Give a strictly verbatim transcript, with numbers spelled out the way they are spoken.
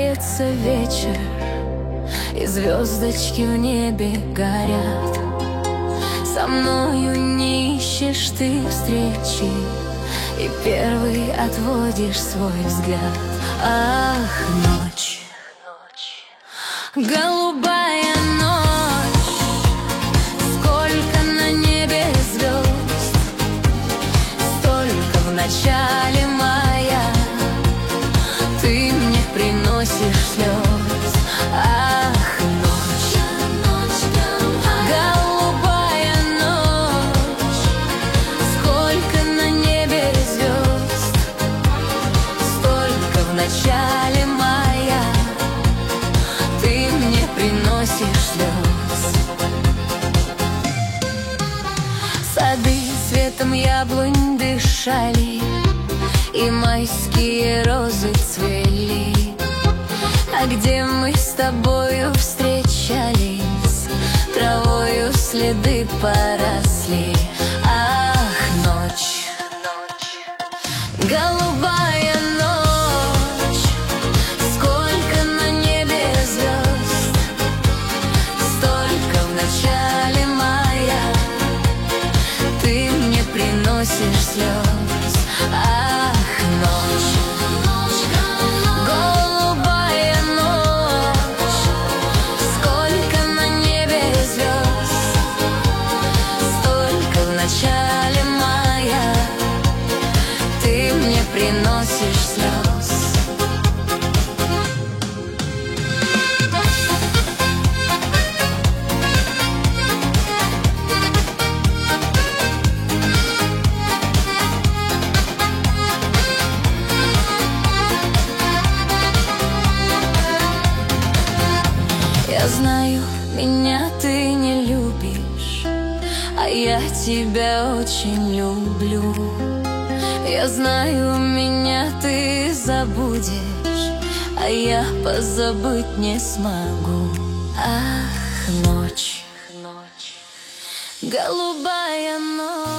Близится вечер, и звездочки в небе горят. Со мною не ищешь ты встречи, и первый отводишь свой взгляд. Ах, ночь, голубая ночь, сколько на небе звезд, столько в начале мая. Ты мне приносишь слез. Ах, ночь, голубая ночь, сколько на небе звезд, столько в начале мая. Ты мне приносишь слез. Сады цветом яблонь дышали, и майские розы цвели. А где мы с тобою встречались, травою следы поросли. Ах, ночь, голубая ночь, сколько на небе звезд, столько в начале мая. Ты мне приносишь слез. Ах, ночь, голубая ночь, сколько на небе звезд, столько в начале мая. Ты мне приносишь слез. Я знаю, меня ты не любишь, а я тебя очень люблю. Я знаю, меня ты забудешь, а я позабыть не смогу. Ах, ночь, голубая ночь.